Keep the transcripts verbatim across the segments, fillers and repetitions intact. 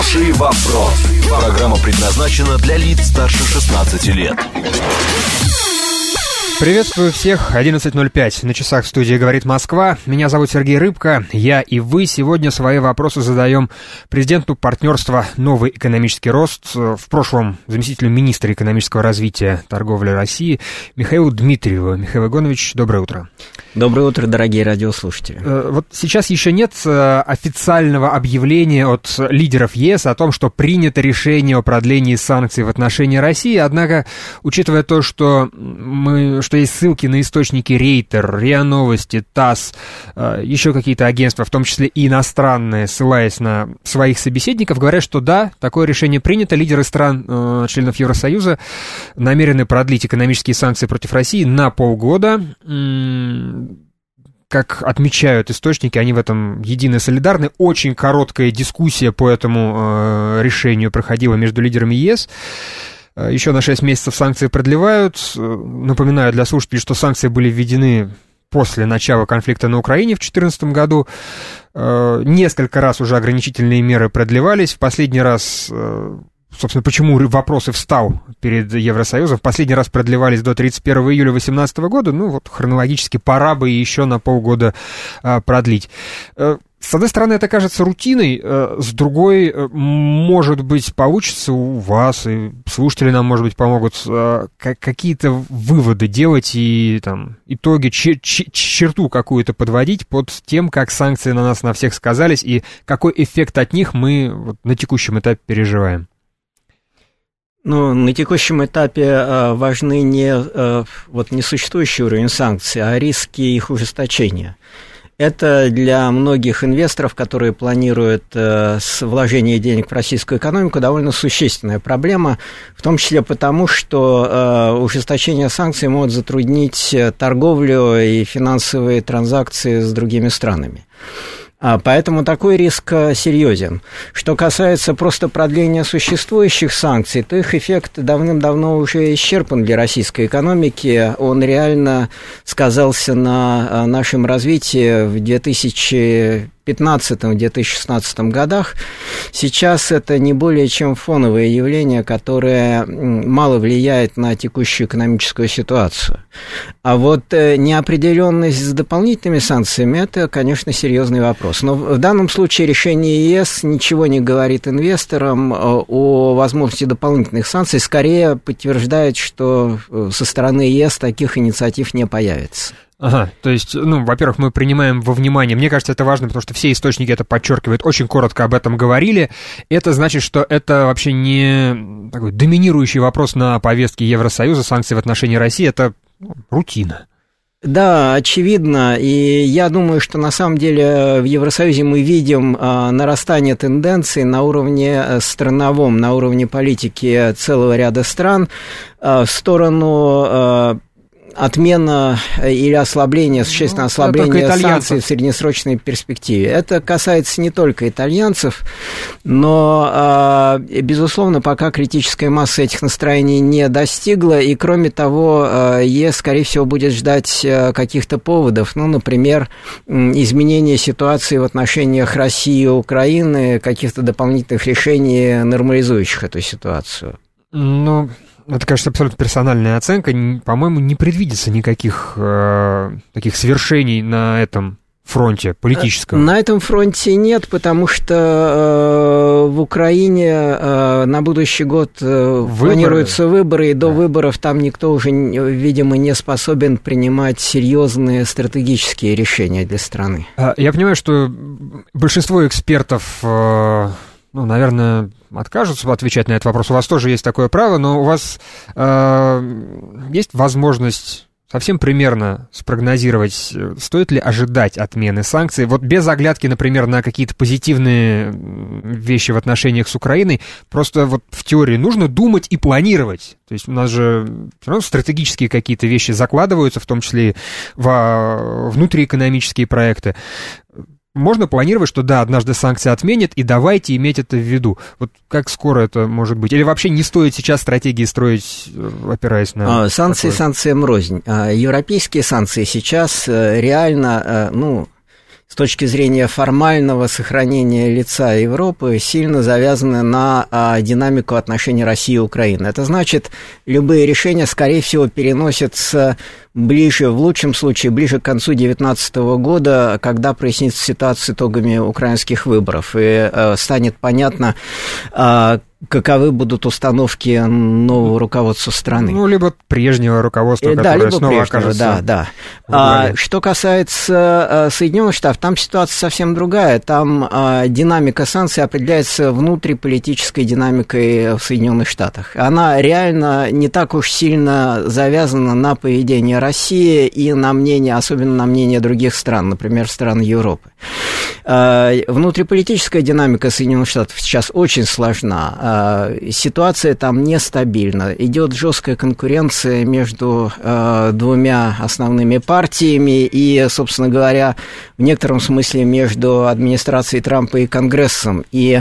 Хороший вопрос. Программа предназначена для лиц старше шестнадцати лет. Приветствую всех, одиннадцать ноль пять, на часах в студии «Говорит Москва». Меня зовут Сергей Рыбко. Я и вы сегодня свои вопросы задаем президенту партнерства «Новый экономический рост», в прошлом заместителю министра экономического развития торговли России Михаилу Дмитриеву. Михаил Игонович, доброе утро. Доброе утро, дорогие радиослушатели. Вот сейчас еще нет официального объявления от лидеров ЕС о том, что принято решение о продлении санкций в отношении России, однако, учитывая то, что мы... что есть ссылки на источники Рейтер, РИА Новости, ТАСС, еще какие-то агентства, в том числе и иностранные, ссылаясь на своих собеседников, говорят, что да, такое решение принято. Лидеры стран, членов Евросоюза, намерены продлить экономические санкции против России на полгода. Как отмечают источники, они в этом едины и солидарны. Очень короткая дискуссия по этому решению проходила между лидерами ЕС. Еще на шесть месяцев санкции продлевают. Напоминаю для слушателей, что санкции были введены после начала конфликта на Украине в две тысячи четырнадцатом году. Несколько раз уже ограничительные меры продлевались. В последний раз, собственно, почему вопрос и встал перед Евросоюзом, в последний раз продлевались до тридцать первого июля две тысячи восемнадцатого года. Ну вот хронологически пора бы еще на полгода продлить. С одной стороны, это кажется рутиной, с другой, может быть, получится у вас, и слушатели нам, может быть, помогут какие-то выводы делать и там, итоги, чер- черту какую-то подводить под тем, как санкции на нас на всех сказались, и какой эффект от них мы вот на текущем этапе переживаем. Ну, на текущем этапе важны не, вот, не существующий уровень санкций, а риски их ужесточения. Это для многих инвесторов, которые планируют э, вложение денег в российскую экономику, довольно существенная проблема, в том числе потому, что э, ужесточение санкций может затруднить торговлю и финансовые транзакции с другими странами. Поэтому такой риск серьезен. Что касается просто продления существующих санкций, то их эффект давным-давно уже исчерпан для российской экономики. Он реально сказался на нашем развитии в две тысячи пятнадцатом - две тысячи шестнадцатом годах. Сейчас это не более чем фоновое явление, которое мало влияет на текущую экономическую ситуацию. А вот неопределенность с дополнительными санкциями – это, конечно, серьезный вопрос. Но в данном случае решение ЕС ничего не говорит инвесторам о возможности дополнительных санкций, скорее подтверждает, что со стороны ЕС таких инициатив не появится. Ага, то есть, ну, во-первых, мы принимаем во внимание, мне кажется, это важно, потому что все источники это подчеркивают, очень коротко об этом говорили. Это значит, что это вообще не такой доминирующий вопрос на повестке Евросоюза, санкции в отношении России, это рутина. Да, очевидно, и я думаю, что на самом деле в Евросоюзе мы видим а, нарастание тенденций на уровне страновом, на уровне политики целого ряда стран а, в сторону... А, отмена или ослабление, существенное ну, ослабление санкций в среднесрочной перспективе. Это касается не только итальянцев, но, безусловно, пока критическая масса этих настроений не достигла, и, кроме того, ЕС, скорее всего, будет ждать каких-то поводов, ну, например, изменения ситуации в отношениях России и Украины, каких-то дополнительных решений, нормализующих эту ситуацию. Ну... Это, конечно, абсолютно персональная оценка. По-моему, не предвидится никаких э, таких свершений на этом фронте политическом. На этом фронте нет, потому что э, в Украине э, на будущий год э, выборы. планируются выборы, и до да. выборов там никто уже, видимо, не способен принимать серьезные стратегические решения для страны. Я понимаю, что большинство экспертов... Э, ну, наверное, откажутся отвечать на этот вопрос. У вас тоже есть такое право, но у вас э, есть возможность совсем примерно спрогнозировать, стоит ли ожидать отмены санкций, вот без оглядки, например, на какие-то позитивные вещи в отношениях с Украиной, просто вот в теории нужно думать и планировать. То есть у нас же все равно стратегические какие-то вещи закладываются, в том числе и во внутриэкономические проекты. Можно планировать, что да, однажды санкции отменят, и давайте иметь это в виду. Вот как скоро это может быть? Или вообще не стоит сейчас стратегии строить, опираясь на... Санкции такое? санкциям рознь. Европейские санкции сейчас реально, ну, с точки зрения формального сохранения лица Европы сильно завязаны на а, динамику отношений России и Украины. Это значит, любые решения, скорее всего, переносятся ближе, в лучшем случае, ближе к концу две тысячи девятнадцатого года, когда прояснится ситуация с итогами украинских выборов, и а, станет понятно, а, каковы будут установки нового руководства страны. Ну, либо прежнего руководства, да, которое либо снова прежнего, окажется... Да, да. А, что касается Соединенных Штатов, там ситуация совсем другая. Там а, динамика санкций определяется внутриполитической динамикой в Соединенных Штатах. Она реально не так уж сильно завязана на поведение России и на мнение, особенно на мнение других стран, например, стран Европы. А, внутриполитическая динамика Соединенных Штатов сейчас очень сложна. Ситуация там нестабильна. Идет жесткая конкуренция между э, двумя основными партиями и, собственно говоря, в некотором смысле между администрацией Трампа и Конгрессом. И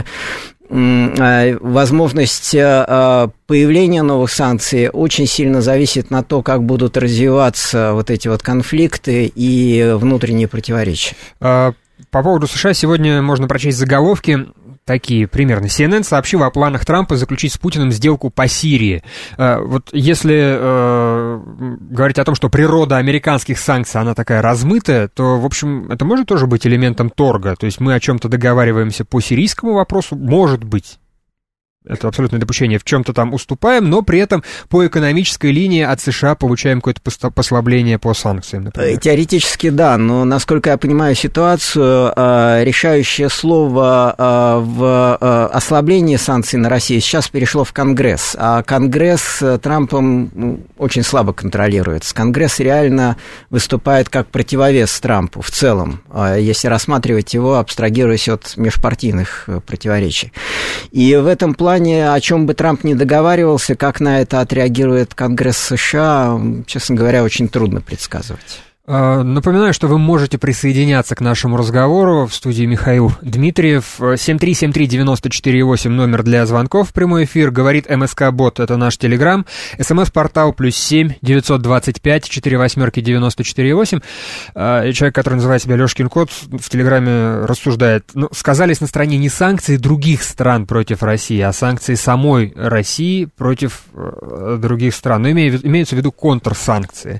э, возможность э, появления новых санкций очень сильно зависит на то, как будут развиваться вот эти вот конфликты и внутренние противоречия. По поводу США сегодня можно прочесть заголовки такие примерно. си эн эн сообщила о планах Трампа заключить с Путиным сделку по Сирии. Вот если э, говорить о том, что природа американских санкций, она такая размытая, то, в общем, это может тоже быть элементом торга. То есть мы о чем-то договариваемся по сирийскому вопросу, может быть. Это абсолютное допущение, в чем-то там уступаем, но при этом по экономической линии от США получаем какое-то послабление по санкциям, например. Теоретически да, но, насколько я понимаю ситуацию, решающее слово в ослаблении санкций на Россию сейчас перешло в Конгресс, а Конгресс Трампом очень слабо контролируется. Конгресс реально выступает как противовес Трампу в целом, если рассматривать его, абстрагируясь от межпартийных противоречий. И в этом плане, о чем бы Трамп ни договаривался, как на это отреагирует Конгресс США, честно говоря, очень трудно предсказывать. Напоминаю, что вы можете присоединяться к нашему разговору. В студии Михаил Дмитриев. семь три семь три девять четыре восемь номер для звонков в прямой эфир. Говорит МСК-бот, это наш телеграм. СМС-портал плюс семь девятьсот двадцать пять четыре восьмерки девяносто четыре восемь. Человек, который называет себя Лёшкин кот, в телеграме рассуждает. Ну, сказались на стороне не санкции других стран против России, а санкции самой России против других стран. Но имеются в виду контрсанкции.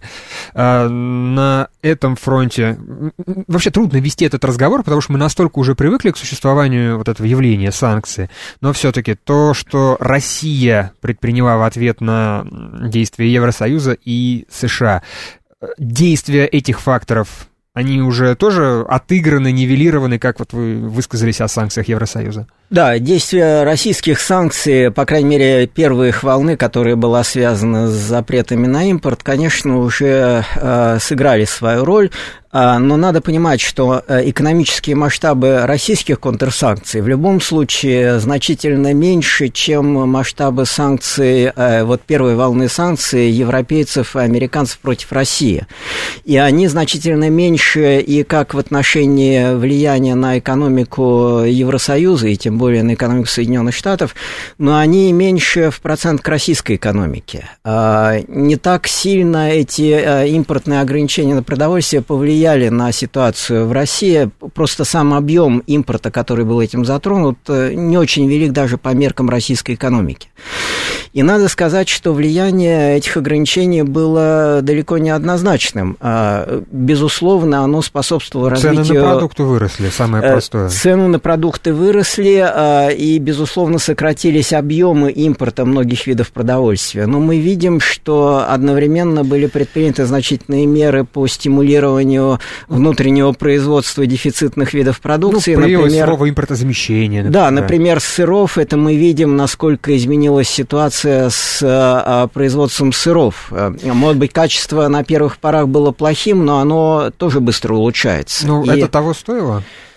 На На этом фронте вообще трудно вести этот разговор, потому что мы настолько уже привыкли к существованию вот этого явления санкций, но все-таки то, что Россия предприняла в ответ на действия Евросоюза и США, действия этих факторов, они уже тоже отыграны, нивелированы, как вот вы высказались о санкциях Евросоюза? Да, действие российских санкций, по крайней мере, первой их волны, которая была связана с запретами на импорт, конечно, уже э, сыграли свою роль. Но надо понимать, что экономические масштабы российских контрсанкций в любом случае значительно меньше, чем масштабы санкций, вот первой волны санкций европейцев и американцев против России. И они значительно меньше и как в отношении влияния на экономику Евросоюза, и тем более на экономику Соединенных Штатов, но они меньше в процент к российской экономике. Не так сильно эти импортные ограничения на продовольствие повлияли на ситуацию в России. Просто сам объем импорта, который был этим затронут, не очень велик даже по меркам российской экономики. И надо сказать, что влияние этих ограничений было далеко не однозначным. Безусловно, оно способствовало развитию... Цены на продукты выросли, самое простое. Цены на продукты выросли, и, безусловно, сократились объемы импорта многих видов продовольствия. Но мы видим, что одновременно были предприняты значительные меры по стимулированию внутреннего производства дефицитных видов продукции. Ну, появилось например, слово импортозамещение. Например. Да, например, с сыров, это мы видим, насколько изменилась ситуация с а, производством сыров. Может быть, качество на первых порах было плохим, но оно тоже быстро улучшается. Ну, И... это того стоило?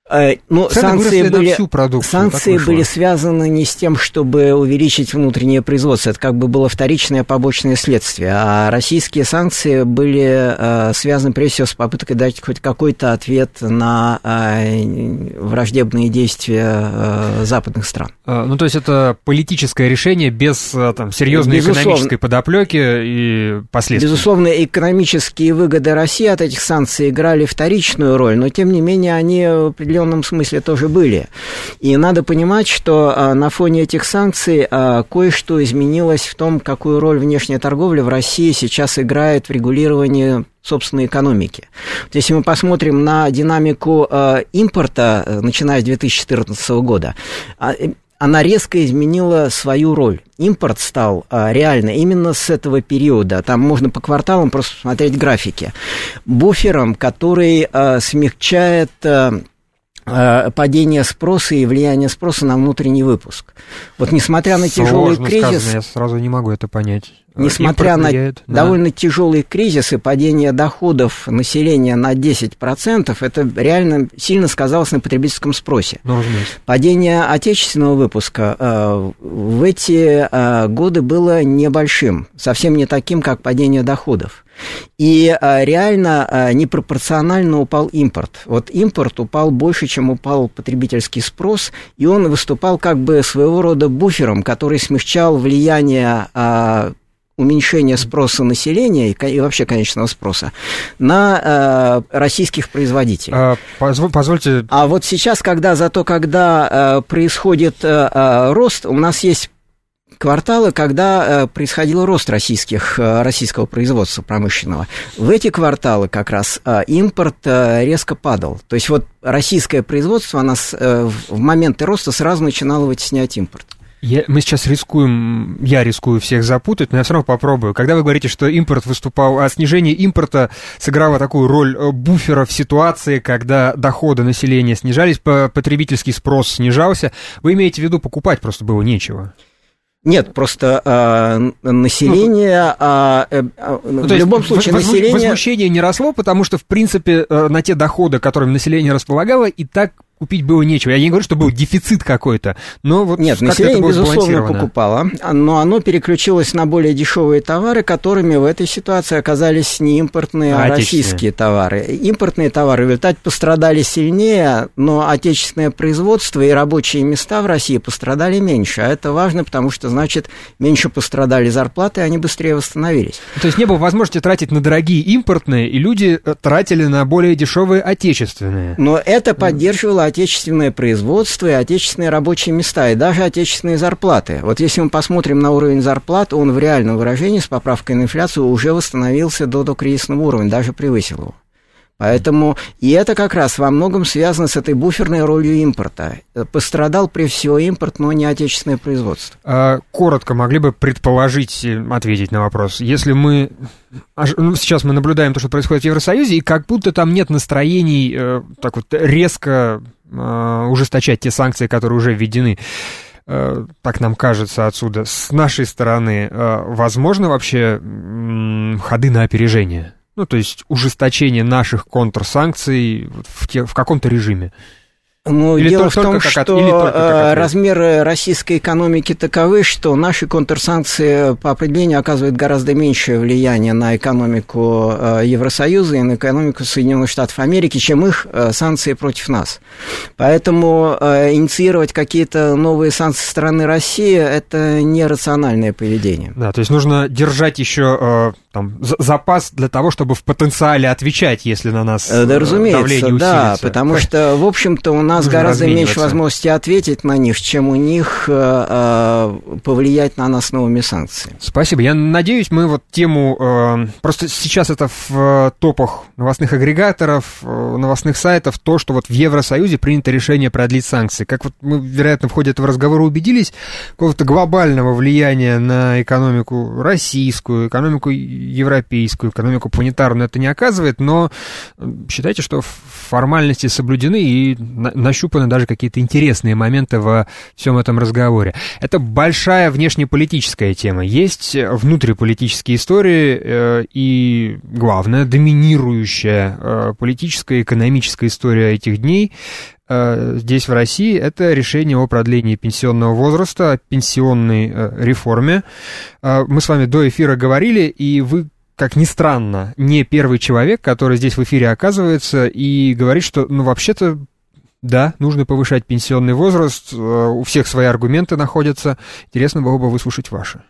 Ну, санкции были, санкции были связаны не с тем, чтобы увеличить внутреннее производство. Это как бы было вторичное побочное следствие. А российские санкции были э, связаны, прежде всего, с попыткой дать хоть какой-то ответ на э, враждебные действия э, западных стран. Ну, то есть это политическое решение без там, серьезной Безусловно. экономической подоплеки и последствий. Безусловно, экономические выгоды России от этих санкций играли вторичную роль, но, тем не менее, они в определенном В определенном смысле тоже были. И надо понимать, что а, на фоне этих санкций а, кое-что изменилось в том, какую роль внешняя торговля в России сейчас играет в регулировании собственной экономики. Вот если мы посмотрим на динамику а, импорта, начиная с две тысячи четырнадцатого года, а, она резко изменила свою роль. Импорт стал а, реально именно с этого периода. Там можно по кварталам просто посмотреть графики. Буфером, который а, смягчает а, падение спроса и влияние спроса на внутренний выпуск. Вот несмотря на тяжелый Сложно кризис... сказано, я сразу не могу это понять. Несмотря Импорт на влияет, да. довольно тяжелый кризис и падение доходов населения на десять процентов, это реально сильно сказалось на потребительском спросе. Ну, падение отечественного выпуска э, в эти э, годы было небольшим, совсем не таким, как падение доходов. И а, реально а, непропорционально упал импорт. Вот импорт упал больше, чем упал потребительский спрос, и он выступал как бы своего рода буфером, который смягчал влияние а, уменьшения спроса населения и, и вообще конечного спроса на а, российских производителей. А, позв- позвольте... А вот сейчас, когда зато когда а, происходит а, а, рост, у нас есть кварталы, когда происходил рост российских, российского производства промышленного. В эти кварталы как раз импорт резко падал. То есть вот российское производство, оно в моменты роста сразу начинало вытеснять импорт. Я, мы сейчас рискуем, я рискую всех запутать, но я все равно попробую. Когда вы говорите, что импорт выступал, а снижение импорта сыграло такую роль буфера в ситуации, когда доходы населения снижались, потребительский спрос снижался, вы имеете в виду, покупать просто было нечего? Нет, просто э, население, э, э, ну, в любом случае воз, население... Возмущение не росло, потому что, в принципе, э, на те доходы, которыми население располагало, и так купить было нечего. Я не говорю, что был дефицит какой-то, но вот Нет, население, безусловно, покупало, но оно переключилось на более дешевые товары, которыми в этой ситуации оказались не импортные, а, а российские товары. Импортные товары в результате пострадали сильнее, но отечественное производство и рабочие места в России пострадали меньше. А это важно, потому что, значит, меньше пострадали зарплаты, и они быстрее восстановились. То есть не было возможности тратить на дорогие импортные, и люди тратили на более дешевые отечественные. Но это поддерживало отечественное производство и отечественные рабочие места, и даже отечественные зарплаты. Вот если мы посмотрим на уровень зарплат, он в реальном выражении с поправкой на инфляцию уже восстановился до докризисного уровня, даже превысил его. Поэтому, и это как раз во многом связано с этой буферной ролью импорта. Пострадал прежде всего импорт, но не отечественное производство. Коротко могли бы предположить, ответить на вопрос, если мы... Ну, сейчас мы наблюдаем то, что происходит в Евросоюзе, и как будто там нет настроений э, так вот резко э, ужесточать те санкции, которые уже введены. Э, так нам кажется отсюда. С нашей стороны, э, возможно вообще э, ходы на опережение? Ну, то есть ужесточение наших контрсанкций в, те, в каком-то режиме. Ну, или дело только, в том, что от, размеры российской экономики таковы, что наши контрсанкции по определению оказывают гораздо меньшее влияние на экономику Евросоюза и на экономику Соединенных Штатов Америки, чем их санкции против нас. Поэтому инициировать какие-то новые санкции со стороны России – это нерациональное поведение. Да, то есть нужно держать еще там, запас для того, чтобы в потенциале отвечать, если на нас да, разумеется, давление усилится. Да, потому что, в общем-то, у нас гораздо меньше возможности ответить на них, чем у них э, повлиять на нас новыми санкциями. Спасибо. Я надеюсь, мы вот тему... Э, просто сейчас это в топах новостных агрегаторов, новостных сайтов, то, что вот в Евросоюзе принято решение продлить санкции. Как вот мы, вероятно, в ходе этого разговора убедились, какого-то глобального влияния на экономику российскую, экономику европейскую, экономику планетарную это не оказывает, но считайте, что формальности соблюдены и нащупаны даже какие-то интересные моменты во всем этом разговоре. Это большая внешнеполитическая тема. Есть внутриполитические истории э, и, главное, доминирующая э, политическая и экономическая история этих дней. здесь, в России, это решение о продлении пенсионного возраста, о пенсионной реформе. Мы с вами до эфира говорили, и вы, как ни странно, не первый человек, который здесь в эфире оказывается и говорит, что, ну, вообще-то, да, нужно повышать пенсионный возраст, у всех свои аргументы находятся. Интересно было бы выслушать ваши.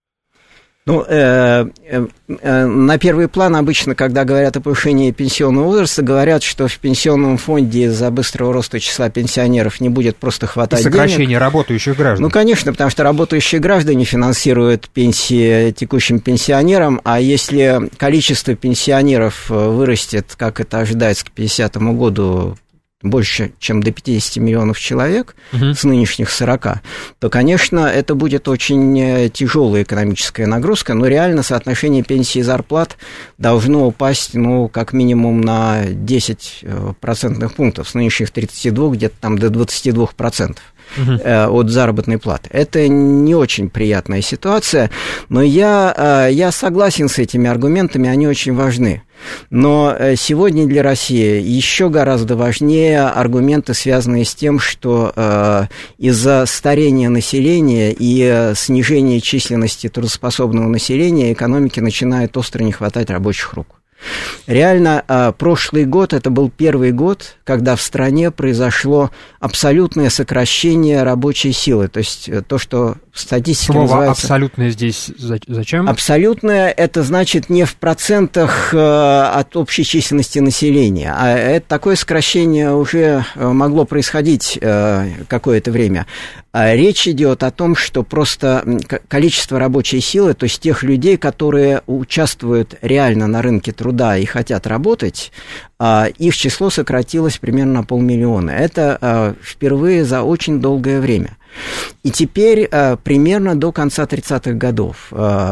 Ну, э, э, на первый план обычно, когда говорят о повышении пенсионного возраста, говорят, что в пенсионном фонде из-за быстрого роста числа пенсионеров не будет просто хватать денег. Сокращение работающих граждан. Ну, конечно, потому что работающие граждане финансируют пенсии текущим пенсионерам, а если количество пенсионеров вырастет, как это ожидается, к пятидесятому году, больше, чем до пятидесяти миллионов человек, uh-huh. с нынешних сорока, то, конечно, это будет очень тяжелая экономическая нагрузка, но реально соотношение пенсии и зарплат должно упасть, ну, как минимум на десять процентных пунктов, с нынешних тридцати двух где-то там до двадцати двух процентов. Uh-huh. От заработной платы. Это не очень приятная ситуация, но я, я согласен с этими аргументами, они очень важны. Но сегодня для России еще гораздо важнее аргументы, связанные с тем, что э, из-за старения населения и снижения численности трудоспособного населения экономике начинает остро не хватать рабочих рук. Реально, прошлый год, это был первый год, когда в стране произошло абсолютное сокращение рабочей силы, то есть то, что в статистике Слово называется... «абсолютное» здесь зачем? Абсолютное – это значит не в процентах от общей численности населения, а это такое сокращение уже могло происходить какое-то время. Речь идет о том, что просто количество рабочей силы, то есть тех людей, которые участвуют реально на рынке труда и хотят работать, их число сократилось примерно на полмиллиона. Это впервые за очень долгое время. И теперь примерно до конца тридцатых годов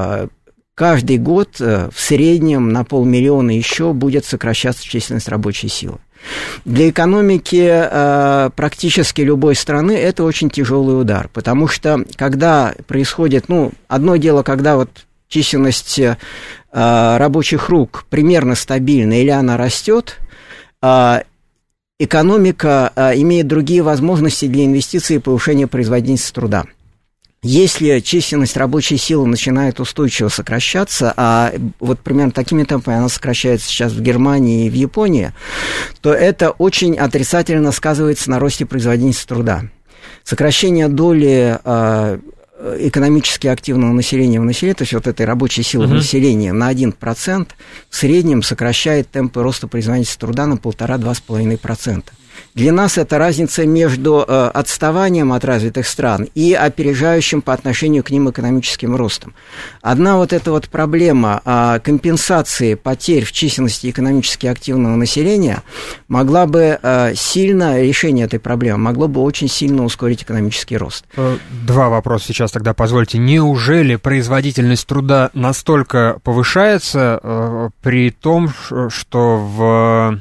каждый год в среднем на полмиллиона еще будет сокращаться численность рабочей силы. Для экономики э, практически любой страны это очень тяжелый удар, потому что когда происходит, ну, одно дело, когда вот численность э, рабочих рук примерно стабильна или она растет, э, экономика э, имеет другие возможности для инвестиций и повышения производительности труда. Если численность рабочей силы начинает устойчиво сокращаться, а вот примерно такими темпами она сокращается сейчас в Германии и в Японии, то это очень отрицательно сказывается на росте производительности труда. Сокращение доли э, экономически активного населения в населении, то есть вот этой рабочей силы uh-huh. в населении на один процент в среднем сокращает темпы роста производительности труда на полтора-два с половиной процента. Для нас это разница между э, отставанием от развитых стран и опережающим по отношению к ним экономическим ростом. Одна вот эта вот проблема э, компенсации потерь в численности экономически активного населения могла бы э, сильно, решение этой проблемы могло бы очень сильно ускорить экономический рост. Два вопроса сейчас тогда позвольте. Неужели производительность труда настолько повышается э, при том, что в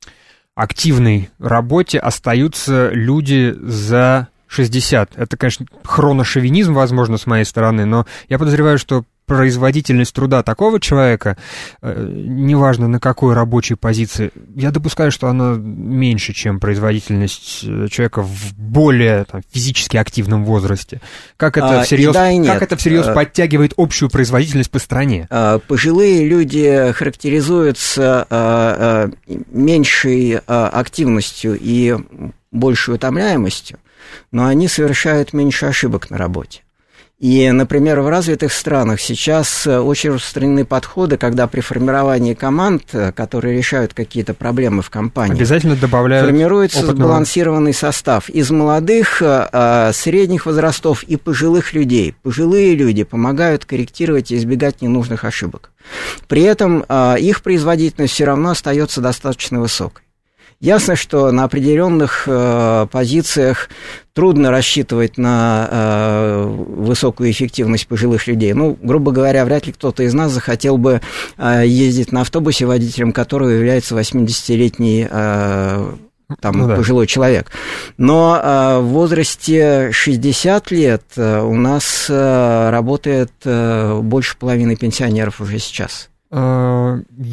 активной работе остаются люди за шестьдесят. Это, конечно, хроношовинизм, возможно, с моей стороны, но я подозреваю, что производительность труда такого человека, э, неважно на какой рабочей позиции, я допускаю, что она меньше, чем производительность человека в более там, физически активном возрасте. Как это, а, всерьез, да и нет. как это всерьез а, подтягивает общую производительность по стране? А, пожилые люди характеризуются а, а, меньшей а, активностью и большей утомляемостью, но они совершают меньше ошибок на работе. И, например, в развитых странах сейчас очень распространены подходы, когда при формировании команд, которые решают какие-то проблемы в компании, обязательно добавляют формируется опытного... сбалансированный состав из молодых, средних возрастов и пожилых людей. Пожилые люди помогают корректировать и избегать ненужных ошибок. При этом их производительность все равно остается достаточно высокой. Ясно, что на определенных э, позициях трудно рассчитывать на э, высокую эффективность пожилых людей. Ну, грубо говоря, вряд ли кто-то из нас захотел бы э, ездить на автобусе, водителем которого является восьмидесятилетний э, там, ну, да. пожилой человек. Но э, в возрасте шестьдесят лет э, у нас э, работает э, больше половины пенсионеров уже сейчас.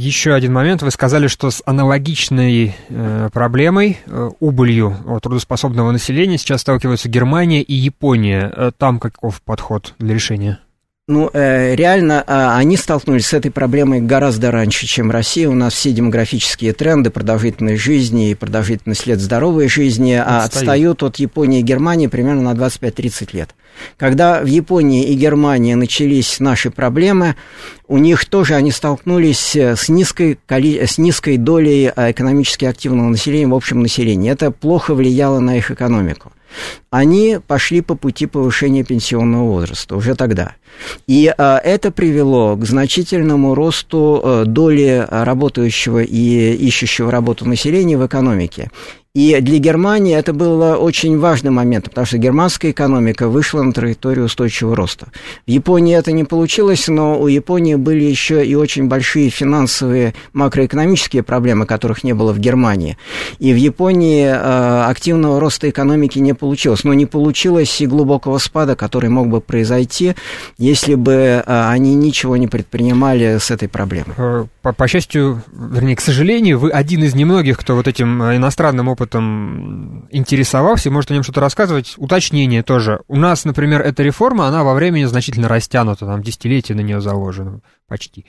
еще один момент. Вы сказали, что с аналогичной э, проблемой, э, убылью трудоспособного населения сейчас сталкиваются Германия и Япония. Там каков подход для решения? Ну, э, реально, э, они столкнулись с этой проблемой гораздо раньше, чем Россия. У нас все демографические тренды, продолжительность жизни и продолжительность лет здоровой жизни отстают, отстают от Японии и Германии примерно на двадцать пять - тридцать лет. Когда в Японии и Германии начались наши проблемы, у них тоже они столкнулись с низкой, с низкой долей экономически активного населения в общем населении. Это плохо влияло на их экономику. Они пошли по пути повышения пенсионного возраста уже тогда. И а, это привело к значительному росту а, доли работающего и ищущего работу населения в экономике. И для Германии это был очень важный момент, потому что германская экономика вышла на траекторию устойчивого роста. В Японии это не получилось, но у Японии были еще и очень большие финансовые макроэкономические проблемы, которых не было в Германии. И в Японии э, активного роста экономики не получилось. Но не получилось и глубокого спада, который мог бы произойти, если бы э, они ничего не предпринимали с этой проблемой. По, по счастью, вернее, к сожалению, вы один из немногих, кто вот этим иностранным опытом интересовался и может о нем что-то рассказывать. Уточнение тоже. У нас, например, эта реформа, она во времени значительно растянута, там десятилетия на нее заложено почти.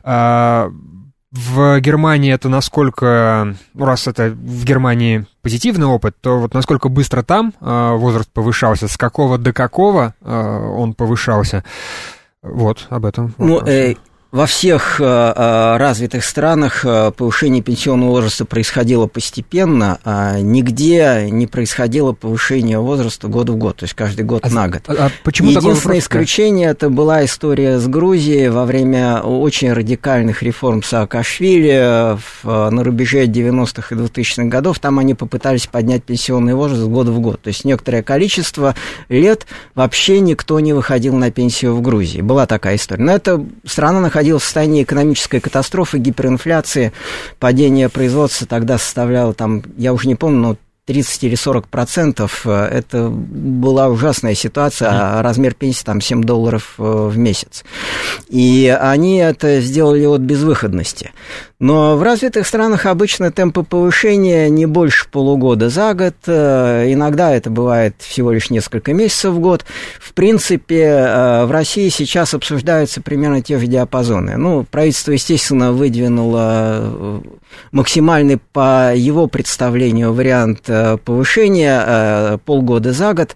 А в Германии это насколько, ну, раз это в Германии позитивный опыт, то вот насколько быстро там возраст повышался, с какого до какого он повышался? Вот, об этом. Ну, э, во всех э, развитых странах э, повышение пенсионного возраста происходило постепенно, а нигде не происходило повышение возраста год в год, то есть каждый год а, на год. А, а почему Единственное исключение – это была история с Грузией во время очень радикальных реформ Саакашвили в, на рубеже девяностых и двухтысячных годов. Там они попытались поднять пенсионный возраст год в год, то есть некоторое количество лет вообще никто не выходил на пенсию в Грузии. Была такая история. Но эта страна находилась в состоянии экономической катастрофы, гиперинфляции, падение производства тогда составляло, там, я уже не помню, но тридцать или сорок процентов. Это была ужасная ситуация, а размер пенсии там семь долларов в месяц. И они это сделали от безвыходности. Но в развитых странах обычно темпы повышения не больше полугода за год. Иногда это бывает всего лишь несколько месяцев в год. В принципе, в России сейчас обсуждаются примерно те же диапазоны. Ну, правительство, естественно, выдвинуло максимальный по его представлению вариант повышения полгода за год,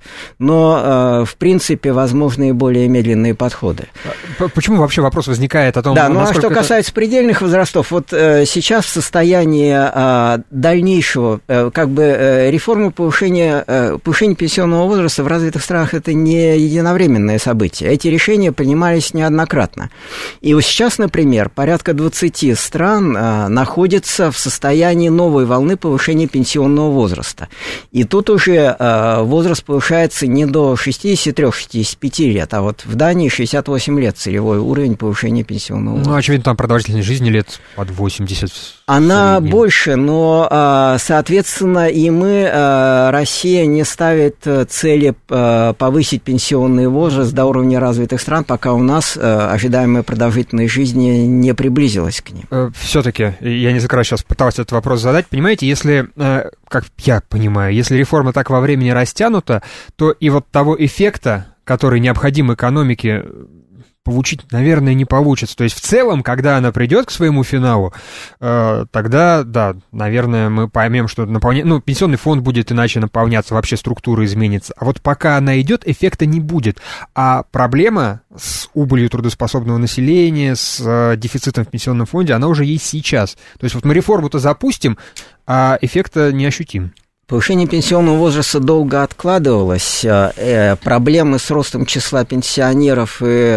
но, в принципе, возможны и более медленные подходы. Почему вообще вопрос возникает о том, да, ну а что касается это... предельных возрастов, вот э, сейчас в состоянии э, дальнейшего, э, как бы, э, реформы повышения, э, повышения пенсионного возраста в развитых странах это не единовременное событие. Эти решения принимались неоднократно. И вот сейчас, например, порядка двадцати стран э, находятся в состоянии новой волны повышения пенсионного возраста. И тут уже э, возраст повышается не до шестидесяти трёх - шестидесяти пяти лет, а вот в Дании шестьдесят восемь лет целевой уровень повышения пенсионного возраста. Ну, очевидно, там продолжительность жизни лет под восемьдесят. Она больше, но, соответственно, и мы, Россия, не ставит цели повысить пенсионный возраст до уровня развитых стран, пока у нас ожидаемая продолжительность жизни не приблизилась к ним. Все-таки, я несколько раз сейчас пытался этот вопрос задать. Понимаете, если, как я понимаю, если реформа так во времени растянута, то и вот того эффекта, который необходим экономике, получить, наверное, не получится. То есть, в целом, когда она придет к своему финалу, э, тогда, да, наверное, мы поймем, что наполня... ну, пенсионный фонд будет иначе наполняться, вообще структура изменится. А вот пока она идет, эффекта не будет. А проблема с убылью трудоспособного населения, с э, дефицитом в пенсионном фонде, она уже есть сейчас. То есть, вот мы реформу-то запустим, а эффекта не ощутим. Повышение пенсионного возраста долго откладывалось. Проблемы с ростом числа пенсионеров и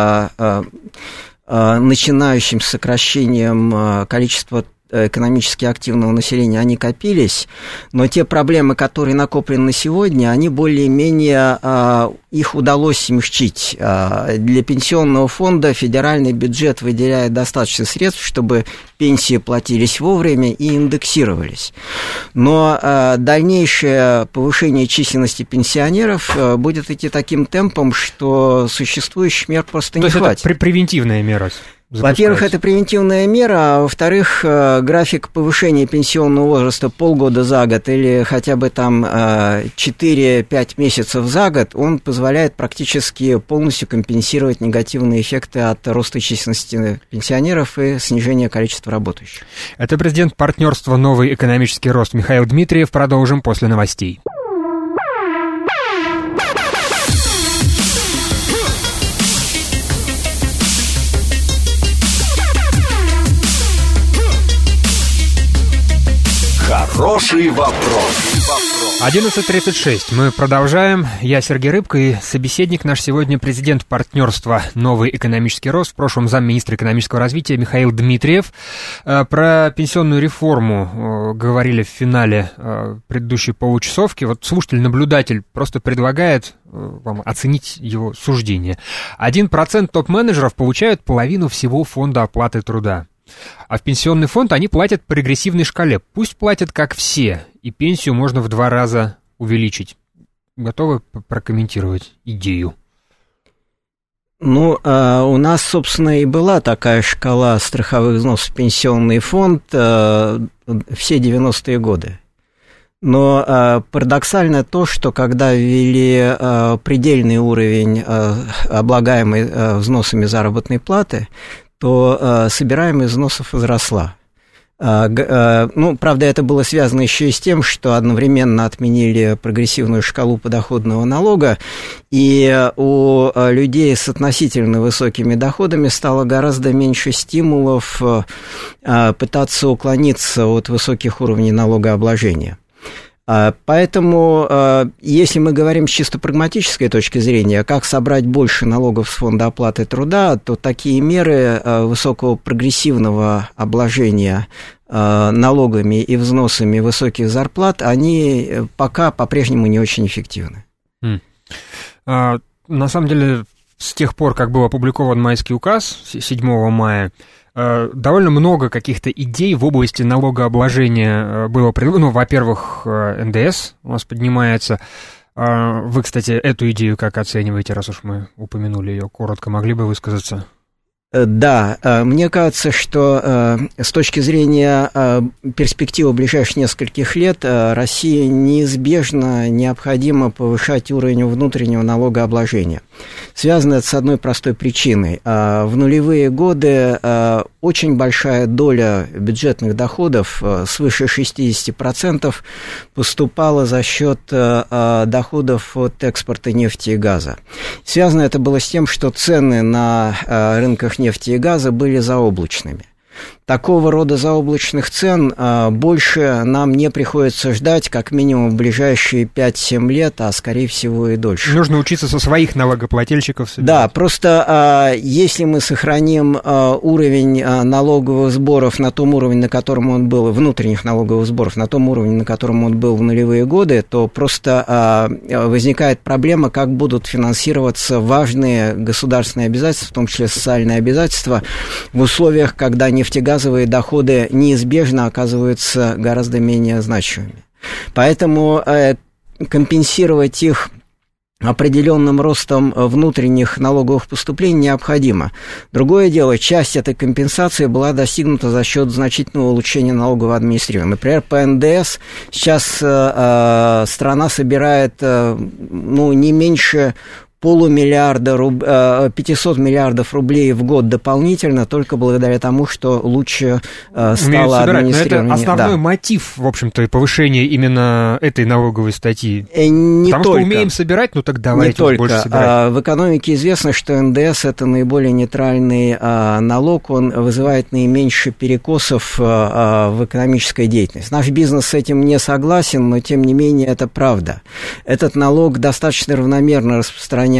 начинающим сокращением количества экономически активного населения, они копились, но те проблемы, которые накоплены на сегодня, они более-менее, их удалось смягчить. Для пенсионного фонда федеральный бюджет выделяет достаточно средств, чтобы пенсии платились вовремя и индексировались. Но дальнейшее повышение численности пенсионеров будет идти таким темпом, что существующих мер просто не хватит. То есть это превентивная мера? Во-первых, это превентивная мера, а во-вторых, график повышения пенсионного возраста полгода за год или хотя бы там четыре-пять месяцев за год, он позволяет практически полностью компенсировать негативные эффекты от роста численности пенсионеров и снижения количества работающих. Это президент партнерства «Новый экономический рост» Михаил Дмитриев. Продолжим после новостей. Хороший вопрос. одиннадцать тридцать шесть. Мы продолжаем. Я Сергей Рыбко и собеседник наш сегодня президент партнерства «Новый экономический рост», в прошлом замминистра экономического развития Михаил Дмитриев. Про пенсионную реформу говорили в финале предыдущей получасовки. Вот слушатель-наблюдатель просто предлагает вам оценить его суждение. Один процент топ-менеджеров получают половину всего фонда оплаты труда. А в пенсионный фонд они платят по регрессивной шкале. Пусть платят как все, и пенсию можно в два раза увеличить. Готовы прокомментировать идею? Ну, а у нас, собственно, и была такая шкала страховых взносов в пенсионный фонд а, все девяностые годы. Но а, парадоксально то, что когда ввели а, предельный уровень, а, облагаемый а, взносами заработной платы, то э, собираемость взносов возросла. Э, э, ну, правда, это было связано еще и с тем, что одновременно отменили прогрессивную шкалу подоходного налога, и у людей с относительно высокими доходами стало гораздо меньше стимулов э, пытаться уклониться от высоких уровней налогообложения. Поэтому, если мы говорим с чисто прагматической точки зрения, как собрать больше налогов с фонда оплаты труда, то такие меры высокого прогрессивного обложения налогами и взносами высоких зарплат, они пока по-прежнему не очень эффективны. Mm. А, на самом деле, с тех пор, как был опубликован майский указ седьмого мая, довольно много каких-то идей в области налогообложения было придумано. Ну, во-первых, эн дэ эс у нас поднимается. Вы, кстати, эту идею как оцениваете, раз уж мы упомянули ее? Коротко могли бы высказаться? Да, мне кажется, что с точки зрения перспективы ближайших нескольких лет России неизбежно необходимо повышать уровень внутреннего налогообложения. Связано это с одной простой причиной. В нулевые годы очень большая доля бюджетных доходов, свыше шестьдесят процентов, поступала за счет доходов от экспорта нефти и газа. Связано это было с тем, что цены на рынках нефти и газа были заоблачными. Такого рода заоблачных цен а, больше нам не приходится ждать как минимум в ближайшие пять-семь лет, а скорее всего и дольше. Нужно учиться со своих налогоплательщиков собирать. Да, просто а, если мы сохраним а, уровень а, налоговых сборов на том уровне, на котором он был, внутренних налоговых сборов, на том уровне, на котором он был в нулевые годы, то просто а, возникает проблема, как будут финансироваться важные государственные обязательства, в том числе социальные обязательства, в условиях, когда нефтегазовые доходы неизбежно оказываются гораздо менее значимыми. Поэтому э, компенсировать их определенным ростом внутренних налоговых поступлений необходимо. Другое дело, часть этой компенсации была достигнута за счет значительного улучшения налогового администрирования. Например, по эн дэ эс сейчас э, страна собирает э, ну, не меньше полумиллиарда, руб... пятьсот миллиардов рублей в год дополнительно, только благодаря тому, что лучше э, стало администрирование. Но это основной да. мотив, в общем-то, повышения именно этой налоговой статьи. Э, не Потому только. что умеем собирать, ну так давайте не только. больше собирать. А, в экономике известно, что эн дэ эс – это наиболее нейтральный а, налог, он вызывает наименьше перекосов а, в экономической деятельности. Наш бизнес с этим не согласен, но тем не менее это правда. Этот налог достаточно равномерно распространяется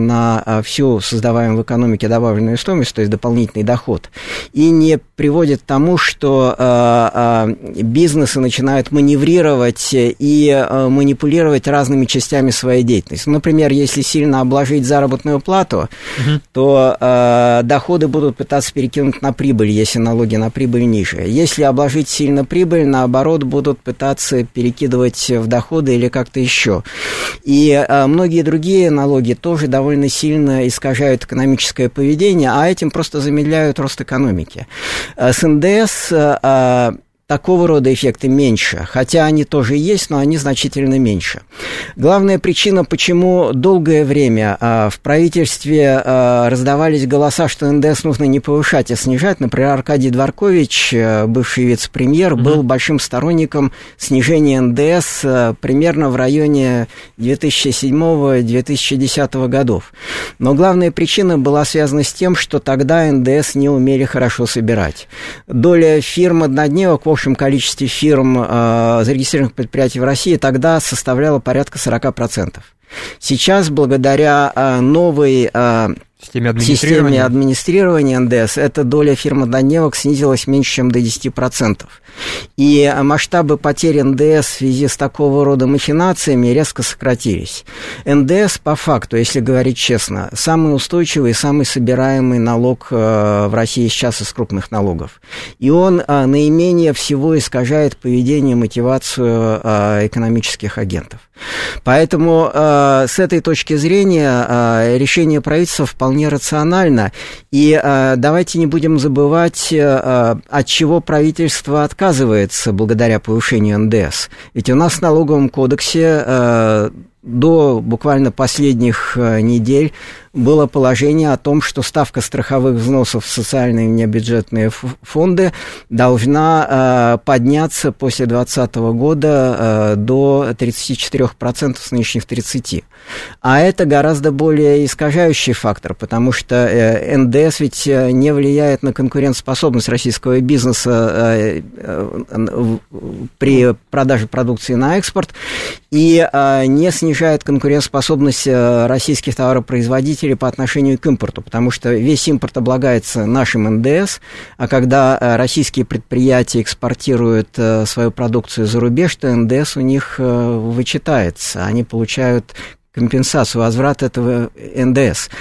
на всю создаваемую в экономике добавленную стоимость, то есть дополнительный доход, и не приводит к тому, что э, э, бизнесы начинают маневрировать и э, манипулировать разными частями своей деятельности. Например, если сильно обложить заработную плату, угу. то э, доходы будут пытаться перекинуть на прибыль, если налоги на прибыль ниже. Если обложить сильно прибыль, наоборот, будут пытаться перекидывать в доходы или как-то еще. И э, многие другие налоги, тоже довольно сильно искажают экономическое поведение, а этим просто замедляют рост экономики. С эн дэ эс такого рода эффекты меньше, хотя они тоже есть, но они значительно меньше. Главная причина, почему долгое время а, в правительстве а, раздавались голоса, что эн дэ эс нужно не повышать, а снижать. Например, Аркадий Дворкович, бывший вице-премьер, mm-hmm. был большим сторонником снижения эн дэ эс а, примерно в районе две тысячи седьмого - две тысячи десятого годов. Но главная причина была связана с тем, что тогда эн дэ эс не умели хорошо собирать. Доля фирм однодневок в общем количестве фирм, э, зарегистрированных предприятий в России, тогда составляло порядка сорок процентов. Сейчас, благодаря э, новой э, системе администрирования. системе администрирования эн дэ эс, эта доля фирм однодневок снизилась меньше, чем до десять процентов. И масштабы потерь эн дэ эс в связи с такого рода махинациями резко сократились. эн дэ эс, по факту, если говорить честно, самый устойчивый и самый собираемый налог в России сейчас из крупных налогов. И он наименее всего искажает поведение и мотивацию экономических агентов. Поэтому с этой точки зрения решение правительства вполне рационально. И давайте не будем забывать, от чего правительство отказывается благодаря повышению эн дэ эс. Ведь у нас в налоговом кодексе до буквально последних недель было положение о том, что ставка страховых взносов в социальные и внебюджетные фонды должна э, подняться после две тысячи двадцатого года э, до тридцать четыре процента с нынешних тридцати процентов. А это гораздо более искажающий фактор, потому что э, эн дэ эс ведь не влияет на конкурентоспособность российского бизнеса э, э, при продаже продукции на экспорт и э, не снижает конкурентоспособность э, российских товаропроизводителей по отношению к импорту, потому что весь импорт облагается нашим эн дэ эс, а когда российские предприятия экспортируют свою продукцию за рубеж, то эн дэ эс у них вычитается, они получают компенсацию, возврат этого эн дэ эс.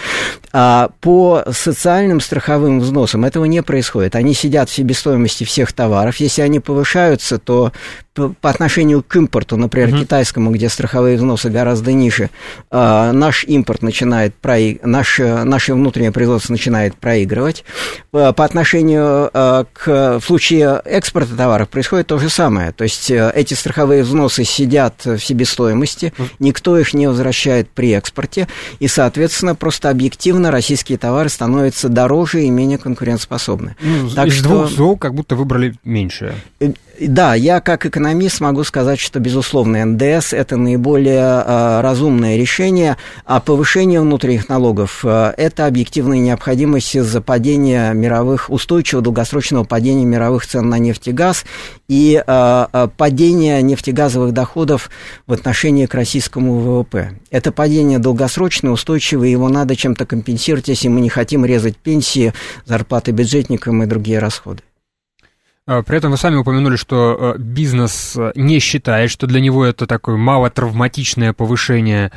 А по социальным страховым взносам этого не происходит. Они сидят в себестоимости всех товаров. Если они повышаются, то по отношению к импорту, например, uh-huh. китайскому, где страховые взносы гораздо ниже, наш импорт начинает проиг... наше, наше внутреннее производство начинает проигрывать. По отношению к... В случае экспорта товаров происходит то же самое. То есть эти страховые взносы сидят в себестоимости, uh-huh. никто их не возвращает при экспорте, и, соответственно, просто объективно российские товары становятся дороже и менее конкурентоспособны. Ну, так из что... двух зол как будто выбрали меньшее. Да, я как экономист могу сказать, что, безусловно, эн дэ эс – это наиболее а, разумное решение, а повышение внутренних налогов а, – это объективная необходимость из-за падения мировых, устойчивого долгосрочного падения мировых цен на нефть и газ и а, а, падения нефтегазовых доходов в отношении к российскому вэ вэ пэ. Это падение долгосрочное, устойчивое, его надо чем-то компенсировать, если мы не хотим резать пенсии, зарплаты бюджетникам и другие расходы. При этом вы сами упомянули, что бизнес не считает, что для него это такое малотравматичное повышение.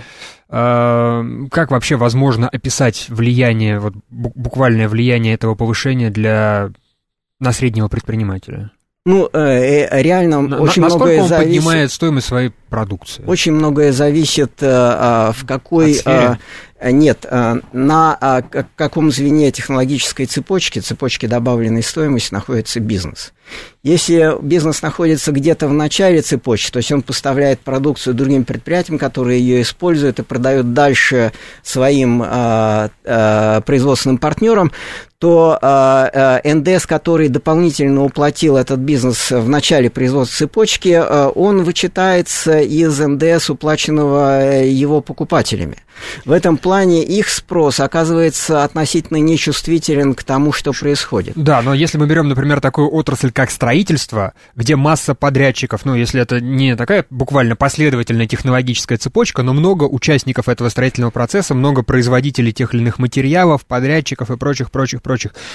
Как вообще возможно описать влияние, вот буквальное влияние этого повышения для, на среднего предпринимателя? Ну, э, реально на, очень насколько многое он зависит... поднимает стоимость своей продукции? Очень многое зависит, э, в какой... Э, нет, э, на э, каком звене технологической цепочки, цепочки добавленной стоимости находится бизнес. Если бизнес находится где-то в начале цепочки, то есть он поставляет продукцию другим предприятиям, которые ее используют и продают дальше своим э, э, производственным партнерам, то э, эн дэ эс, который дополнительно уплатил этот бизнес в начале производства цепочки, э, он вычитается из эн дэ эс, уплаченного его покупателями. В этом плане их спрос оказывается относительно нечувствителен к тому, что происходит. Да, но если мы берем, например, такую отрасль, как строительство, где масса подрядчиков, ну, если это не такая буквально последовательная технологическая цепочка, но много участников этого строительного процесса, много производителей тех или иных материалов, подрядчиков и прочих, прочих, прочих.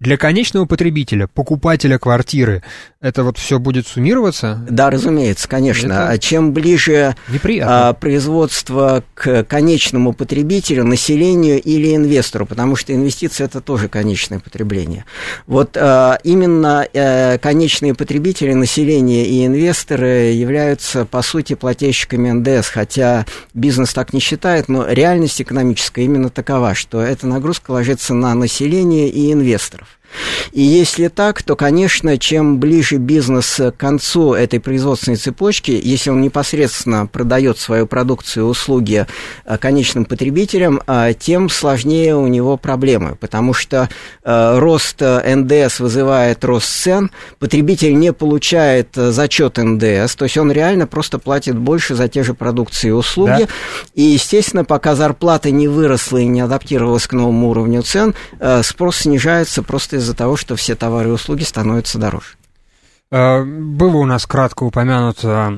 для конечного потребителя, покупателя квартиры, это вот все будет суммироваться? Да, разумеется, конечно. Это чем ближе а, производство к конечному потребителю, населению или инвестору, потому что инвестиции – это тоже конечное потребление. Вот а, именно а, конечные потребители, население и инвесторы являются, по сути, плательщиками эн дэ эс, хотя бизнес так не считает, но реальность экономическая именно такова, что эта нагрузка ложится на население и инвесторов. И если так, то, конечно, чем ближе бизнес к концу этой производственной цепочки, если он непосредственно продает свою продукцию и услуги конечным потребителям, тем сложнее у него проблемы, потому что рост эн дэ эс вызывает рост цен, потребитель не получает зачет эн дэ эс, то есть он реально просто платит больше за те же продукции и услуги, да. И, естественно, пока зарплата не выросла и не адаптировалась к новому уровню цен, спрос снижается просто из-за того, что все товары и услуги становятся дороже. Было у нас кратко упомянуто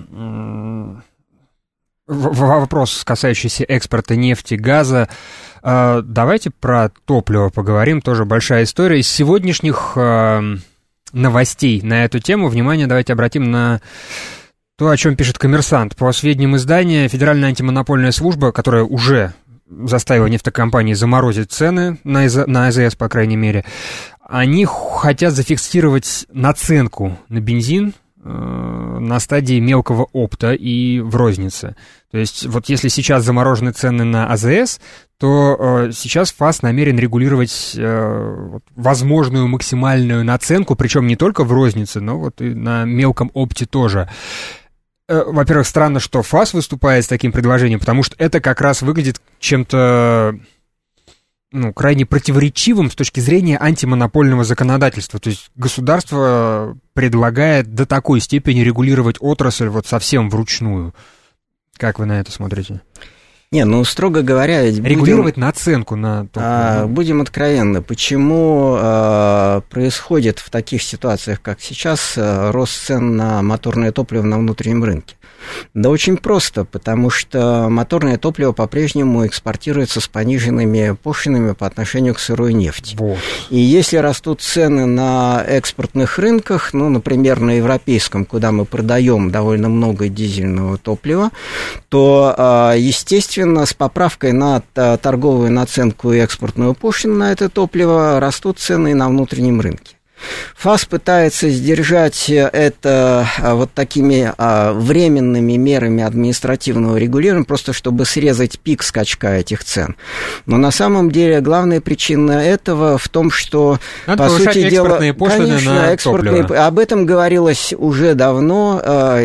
вопрос, касающийся экспорта нефти, газа. Давайте про топливо поговорим, тоже большая история. Из сегодняшних новостей на эту тему, внимание, давайте обратим на то, о чем пишет «Коммерсант». По сведениям издания, Федеральная антимонопольная служба, которая уже заставила нефтекомпании заморозить цены на а зэ эс, по крайней мере, они хотят зафиксировать наценку на бензин э, на стадии мелкого опта и в рознице. То есть вот если сейчас заморожены цены на а зэ эс, то э, сейчас ФАС намерен регулировать э, возможную максимальную наценку, причем не только в рознице, но вот и на мелком опте тоже. Во-первых, странно, что ФАС выступает с таким предложением, потому что это как раз выглядит чем-то, ну, крайне противоречивым с точки зрения антимонопольного законодательства. То есть государство предлагает до такой степени регулировать отрасль вот совсем вручную. Как вы на это смотрите? Не, ну, строго говоря... Ведь регулировать будем, наценку на топливо. А, будем откровенны, почему а, происходит в таких ситуациях, как сейчас, а, рост цен на моторное топливо на внутреннем рынке? Да очень просто, потому что моторное топливо по-прежнему экспортируется с пониженными пошлинами по отношению к сырой нефти. Вот. И если растут цены на экспортных рынках, ну, например, на европейском, куда мы продаем довольно много дизельного топлива, то, естественно, с поправкой на торговую наценку и экспортную пошлину на это топливо растут цены и на внутреннем рынке. ФАС пытается сдержать это вот такими временными мерами административного регулирования, просто чтобы срезать пик скачка этих цен. Но на самом деле главная причина этого в том, что, надо по сути дела, конечно, на экспортные, об этом говорилось уже давно,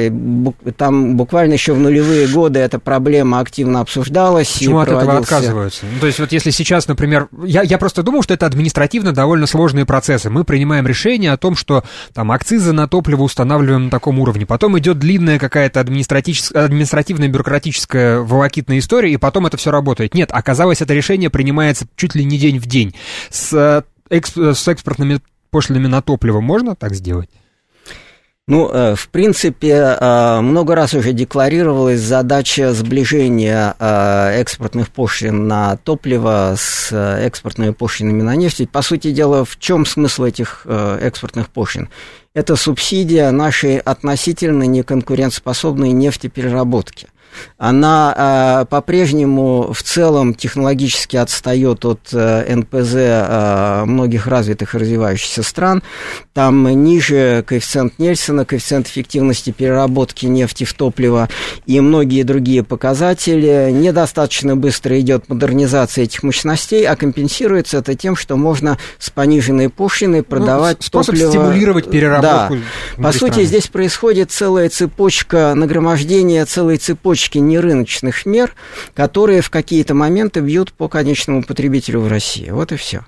там буквально еще в нулевые годы эта проблема активно обсуждалась. Почему от этого отказываются? Ну, то есть вот если сейчас, например, я, я просто думал, что это административно довольно сложные процессы. Мы принимаем решение о том, что там акцизы на топливо устанавливаем на таком уровне. Потом идет длинная какая-то административная бюрократическая волокитная история, и потом это все работает. Нет, оказалось, это решение принимается чуть ли не день в день. С, эксп- с экспортными пошлинами на топливо можно так сделать? Ну, в принципе, много раз уже декларировалась задача сближения экспортных пошлин на топливо с экспортными пошлинами на нефть. По сути дела, в чем смысл этих экспортных пошлин? Это субсидия нашей относительно неконкурентоспособной нефтепереработки. Она а, по-прежнему в целом технологически отстает от а, эн пэ зэ а, многих развитых и развивающихся стран. Там ниже коэффициент Нельсона, коэффициент эффективности переработки нефти в топливо и многие другие показатели. Недостаточно быстро идет модернизация этих мощностей, а компенсируется это тем, что можно с пониженной пошлиной продавать ну, способ топливо. Способ стимулировать переработку. Да. По сути, здесь происходит целая цепочка нагромождения, целой цепочки нерыночных мер, которые в какие-то моменты бьют по конечному потребителю в России. Вот и все.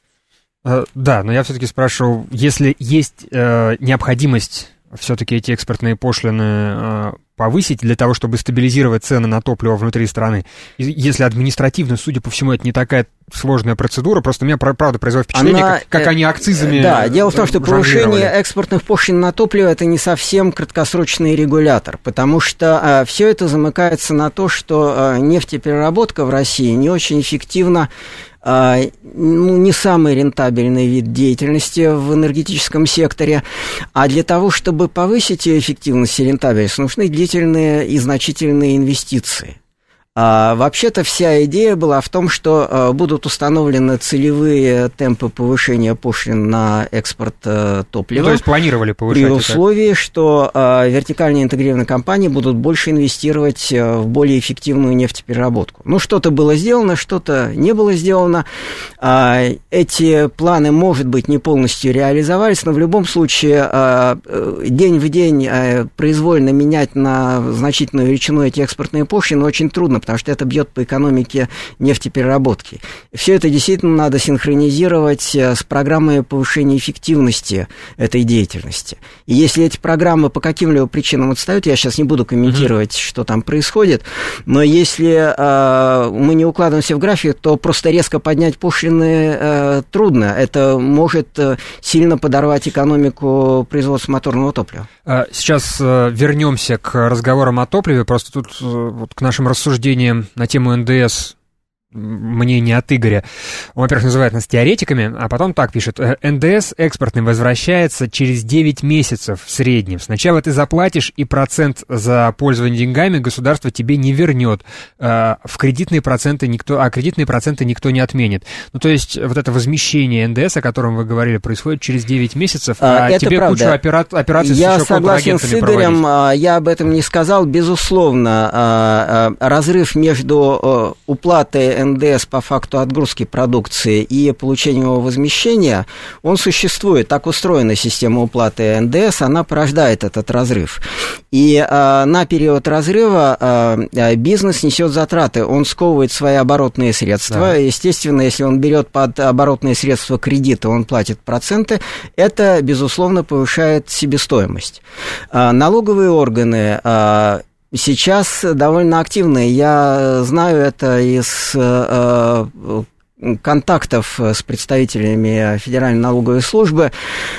Да, но я все-таки спрашивал, если есть э, необходимость все-таки эти экспортные пошлины э, повысить для того, чтобы стабилизировать цены на топливо внутри страны, если административно, судя по всему, это не такая сложная процедура, просто у меня, правда, производит впечатление, Она, как, как э, они акцизами Да, дело в том, что повышение экспортных пошлин на топливо – это не совсем краткосрочный регулятор, потому что э, все это замыкается на то, что э, нефтепереработка в России не очень эффективно ну, не самый рентабельный вид деятельности в энергетическом секторе, а для того, чтобы повысить ее эффективность и рентабельность, нужны длительные и значительные инвестиции. А, вообще-то вся идея была в том, что а, будут установлены целевые темпы повышения пошлин на экспорт а, топлива. Ну, то есть планировали повышать. При условии, это. что а, вертикально интегрированные компании будут больше инвестировать а, в более эффективную нефтепереработку. Ну, что-то было сделано, что-то не было сделано. А, эти планы, может быть, не полностью реализовались, но в любом случае а, день в день а, произвольно менять на значительную величину эти экспортные пошлины очень трудно, потому что это бьет по экономике нефтепереработки. Все это действительно надо синхронизировать с программой повышения эффективности этой деятельности. И если эти программы по каким-либо причинам отстают, я сейчас не буду комментировать, mm-hmm. что там происходит, но если э, мы не укладываемся в график, то просто резко поднять пошлины э, трудно. Это может э, сильно подорвать экономику производства моторного топлива. Сейчас э, вернемся к разговорам о топливе. Просто тут э, вот к нашим рассуждениям на тему эн дэ эс мнение от Игоря. Он, во-первых, называет нас теоретиками, а потом так пишет. эн дэ эс экспортный возвращается через девять месяцев в среднем. Сначала ты заплатишь, и процент за пользование деньгами государство тебе не вернет. В кредитные проценты никто, а кредитные проценты никто не отменит. Ну, то есть, вот это возмещение эн дэ эс, о котором вы говорили, происходит через девять месяцев, а, а тебе правда. Кучу опера... операций я с еще контрагентами согласен с Игорем, проводить. Я об этом не сказал. Безусловно, разрыв между уплатой эн дэ эс по факту отгрузки продукции и получения его возмещения, он существует. Так устроена система уплаты эн дэ эс, она порождает этот разрыв. И а, на период разрыва а, бизнес несет затраты, он сковывает свои оборотные средства. Да. Естественно, если он берет под оборотные средства кредиты, он платит проценты, это, безусловно, повышает себестоимость. А, налоговые органы а, сейчас довольно активные. Я знаю это из э, контактов с представителями Федеральной налоговой службы.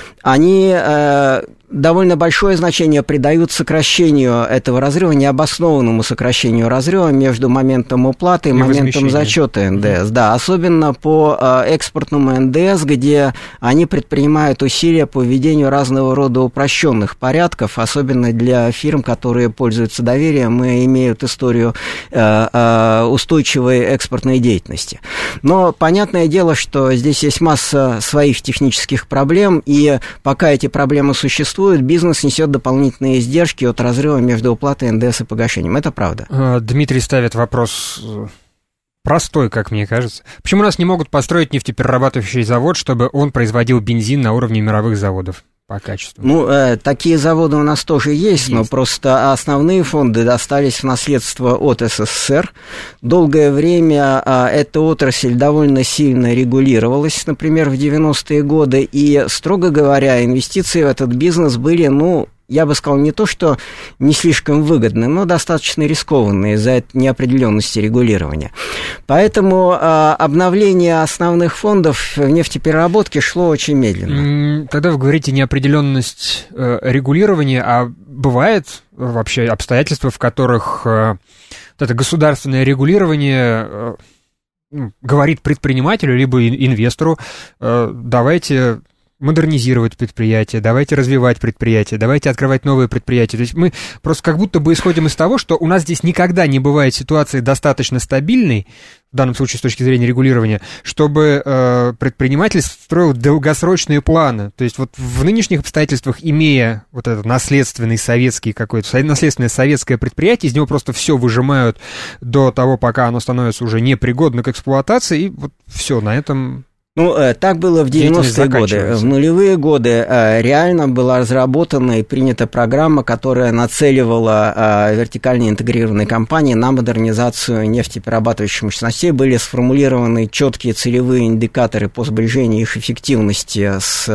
Они э, довольно большое значение придают сокращению этого разрыва, необоснованному сокращению разрыва между моментом уплаты и, и моментом зачета эн дэ эс. Mm-hmm. Да, особенно по э, экспортному эн дэ эс, где они предпринимают усилия по введению разного рода упрощенных порядков, особенно для фирм, которые пользуются доверием и имеют историю э, э, устойчивой экспортной деятельности. Но понятное дело, что здесь есть масса своих технических проблем, и пока эти проблемы существуют, бизнес несет дополнительные издержки от разрыва между уплатой эн дэ эс и погашением. Это правда. Дмитрий ставит вопрос простой, как мне кажется. Почему у нас не могут построить нефтеперерабатывающий завод, чтобы он производил бензин на уровне мировых заводов по качеству? Ну, э, такие заводы у нас тоже есть, есть, но просто основные фонды достались в наследство от эс эс эс эр. Долгое время э, эта отрасль довольно сильно регулировалась, например, в девяностые годы, и, строго говоря, инвестиции в этот бизнес были, ну, я бы сказал, не то, что не слишком выгодны, но достаточно рискованные из-за этой неопределенности регулирования. Поэтому э, обновление основных фондов в нефтепереработке шло очень медленно. Когда вы говорите неопределенность э, регулирования, а бывает вообще обстоятельства, в которых э, вот это государственное регулирование э, говорит предпринимателю либо инвестору, э, давайте модернизировать предприятие, давайте развивать предприятие, давайте открывать новые предприятия. То есть мы просто как будто бы исходим из того, что у нас здесь никогда не бывает ситуации достаточно стабильной, в данном случае с точки зрения регулирования, чтобы э, предприниматель строил долгосрочные планы. То есть вот в нынешних обстоятельствах, имея вот этот наследственный советский какой-то, наследственное советское предприятие, из него просто все выжимают до того, пока оно становится уже непригодно к эксплуатации, и вот все, на этом... Ну, так было в девяностые годы. В нулевые годы реально была разработана и принята программа, которая нацеливала вертикально интегрированные компании на модернизацию нефтеперерабатывающих мощностей. Были сформулированы четкие целевые индикаторы по сближению их эффективности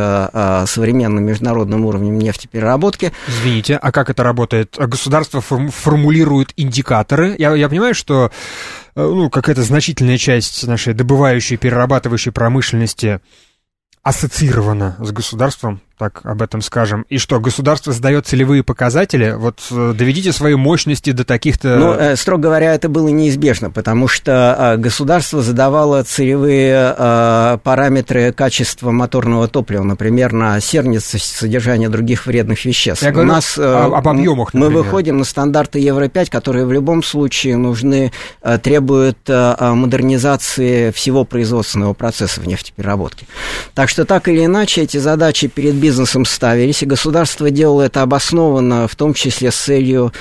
с современным международным уровнем нефтепереработки. Извините, а как это работает? Государство формулирует индикаторы. Я, я понимаю, что ну, какая-то значительная часть нашей добывающей, перерабатывающей промышленности ассоциирована с государством. так об этом скажем. И что, государство задает целевые показатели? Вот доведите свои мощности до таких-то... Ну, строго говоря, это было неизбежно, потому что государство задавало целевые параметры качества моторного топлива, например, на сернице, содержание других вредных веществ. Я говорю У нас, об объемах, мы например. выходим на стандарты Евро пять, которые в любом случае нужны, требуют модернизации всего производственного процесса в нефтепереработке. Так что так или иначе эти задачи перед бизнесом ставились, и государство делало это обоснованно, в том числе с целью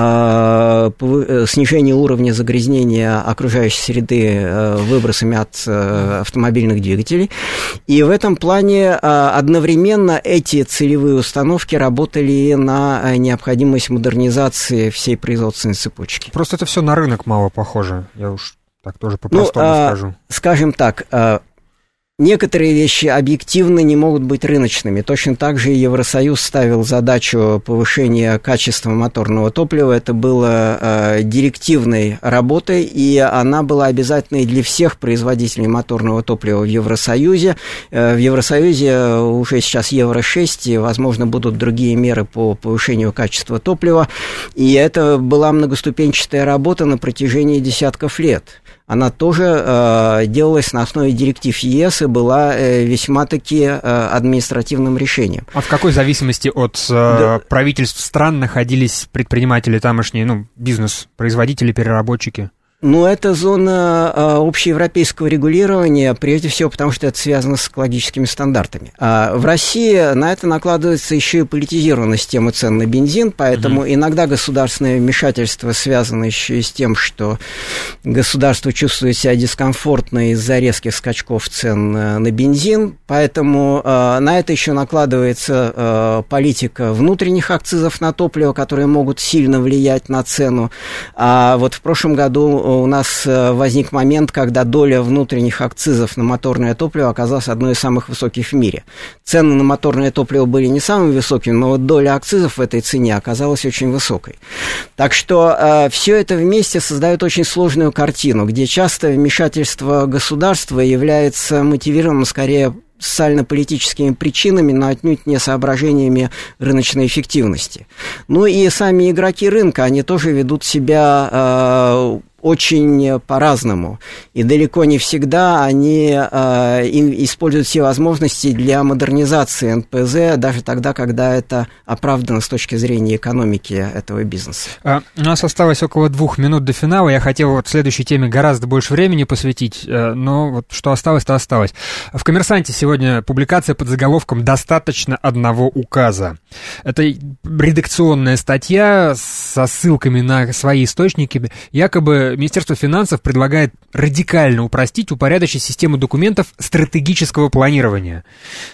э, снижения уровня загрязнения окружающей среды э, выбросами от э, автомобильных двигателей. И в этом плане э, одновременно эти целевые установки работали на необходимость модернизации всей производственной цепочки. Просто это все на рынок мало похоже, я уж так тоже по-простому ну, скажу. Э, скажем так... Э, Некоторые вещи объективно не могут быть рыночными. Точно так же Евросоюз ставил задачу повышения качества моторного топлива. Это было э, директивной работой, и она была обязательной для всех производителей моторного топлива в Евросоюзе. Э, в Евросоюзе уже сейчас Евро шесть, и, возможно, будут другие меры по повышению качества топлива. И это была многоступенчатая работа на протяжении десятков лет. Она тоже э, делалась на основе директив ЕС и была э, весьма-таки э, административным решением. А в какой зависимости от э, да. правительств стран находились предприниматели тамошние, ну, бизнес, производители, переработчики? Ну, это зона а, общеевропейского регулирования, прежде всего потому, что это связано с экологическими стандартами. А в России на это накладывается еще и политизированность темы цен на бензин, поэтому mm-hmm. иногда государственное вмешательство связано еще и с тем, что государство чувствует себя дискомфортно из-за резких скачков цен на бензин, поэтому а, на это еще накладывается а, политика внутренних акцизов на топливо, которые могут сильно влиять на цену. А вот в прошлом году у нас возник момент, когда доля внутренних акцизов на моторное топливо оказалась одной из самых высоких в мире. Цены на моторное топливо были не самыми высокими, но вот доля акцизов в этой цене оказалась очень высокой. Так что э, все это вместе создает очень сложную картину, где часто вмешательство государства является мотивированным скорее социально-политическими причинами, но отнюдь не соображениями рыночной эффективности. Ну и сами игроки рынка, они тоже ведут себя э, очень по-разному, и далеко не всегда они э, используют все возможности для модернизации эн пэ зэ, даже тогда, когда это оправдано с точки зрения экономики этого бизнеса. А, у нас осталось около двух минут до финала, я хотел вот следующей теме гораздо больше времени посвятить, но вот что осталось, то осталось. В «Коммерсанте» сегодня публикация под заголовком «Достаточно одного указа». Это редакционная статья со ссылками на свои источники, якобы Министерство финансов предлагает радикально упростить, упорядочить систему документов стратегического планирования.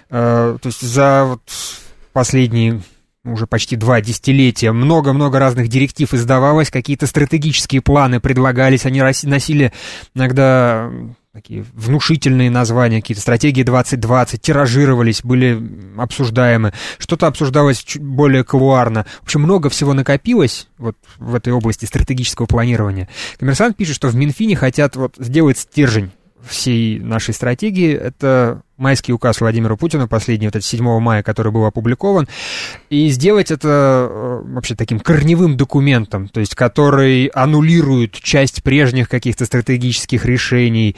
То есть за вот последние уже почти два десятилетия много-много разных директив издавалось, какие-то стратегические планы предлагались, они носили иногда такие внушительные названия, какие-то стратегии двадцать двадцать, тиражировались, были обсуждаемы, что-то обсуждалось чуть более кулуарно. В общем, много всего накопилось вот в этой области стратегического планирования. «Коммерсант» пишет, что в Минфине хотят вот сделать стержень всей нашей стратегии. Это майский указ Владимира Путина, последний, вот этот седьмого мая, который был опубликован, и сделать это вообще таким корневым документом, то есть который аннулирует часть прежних каких-то стратегических решений.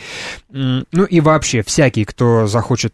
Ну и вообще всякий, кто захочет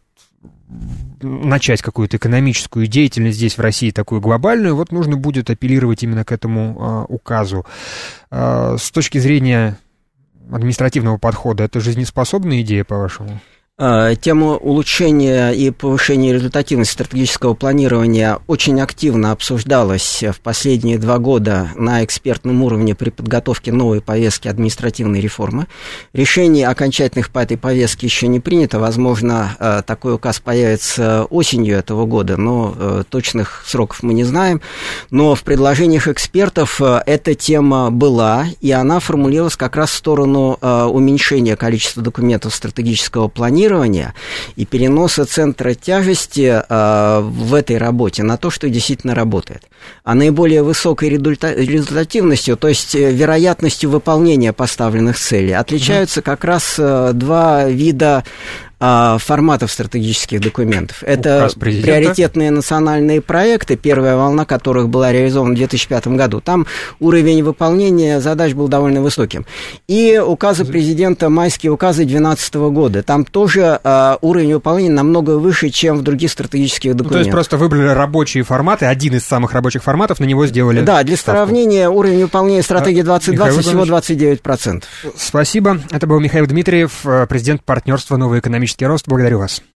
начать какую-то экономическую деятельность здесь, в России, такую глобальную, вот нужно будет апеллировать именно к этому а, указу. А, с точки зрения административного подхода, это жизнеспособная идея, по-вашему? Тема улучшения и повышения результативности стратегического планирования очень активно обсуждалась в последние два года на экспертном уровне при подготовке новой повестки административной реформы. Решение окончательных по этой повестке еще не принято. Возможно, такой указ появится осенью этого года, но точных сроков мы не знаем. Но в предложениях экспертов эта тема была, и она формулировалась как раз в сторону уменьшения количества документов стратегического планирования и переноса центра тяжести э, в этой работе на то, что действительно работает. А наиболее высокой результативностью, то есть вероятностью выполнения поставленных целей, отличаются как раз э, два вида а, форматов стратегических документов. Это приоритетные национальные проекты, первая волна которых была реализована в две тысячи пятом году. Там уровень выполнения задач был довольно высоким. И указы президента, майские указы две тысячи двенадцатого года. Там тоже а, уровень выполнения намного выше, чем в других стратегических документах. Ну, то есть просто выбрали рабочие форматы, один из самых рабочих форматов, на него сделали Да, для ставку. Сравнения, уровень выполнения стратегии двадцать двадцать всего двадцать девять процентов. Спасибо. Это был Михаил Дмитриев, президент партнерства «Новый экономический рост». Благодарю вас.